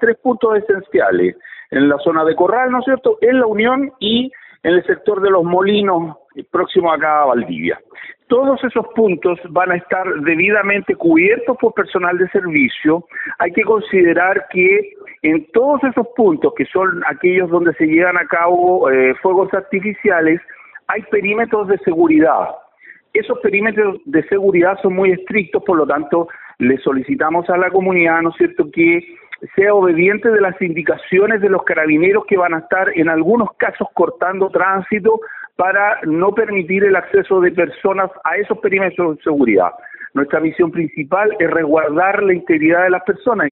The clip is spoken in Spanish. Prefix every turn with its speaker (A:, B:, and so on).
A: tres puntos esenciales, en la zona de Corral, ¿no es cierto?, en La Unión y en el sector de Los Molinos, próximo acá a Valdivia. Todos esos puntos van a estar debidamente cubiertos por personal de servicio. Hay que considerar que en todos esos puntos, que son aquellos donde se llevan a cabo fuegos artificiales, hay perímetros de seguridad. Esos perímetros de seguridad son muy estrictos, por lo tanto, le solicitamos a la comunidad, ¿no es cierto?, que sea obediente de las indicaciones de los carabineros que van a estar en algunos casos cortando tránsito para no permitir el acceso de personas a esos perímetros de seguridad. Nuestra misión principal es resguardar la integridad de las personas.